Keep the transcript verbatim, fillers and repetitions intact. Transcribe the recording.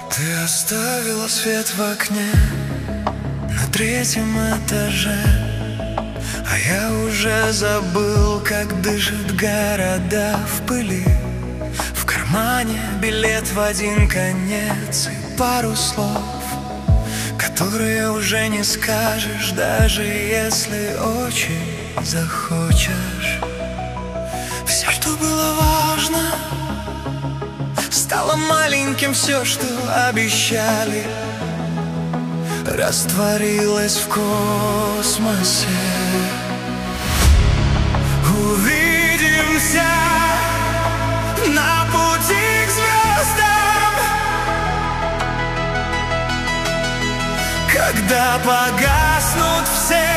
Ты оставила свет в окне на третьем этаже, а я уже забыл, как дышат города в пыли. В кармане билет в один конец и пару слов, которые уже не скажешь, даже если очень захочешь. Все, что было важно, стало маленьким. Все, что обещали, растворилось в космосе. Увидимся на пути к звездам, когда погаснут все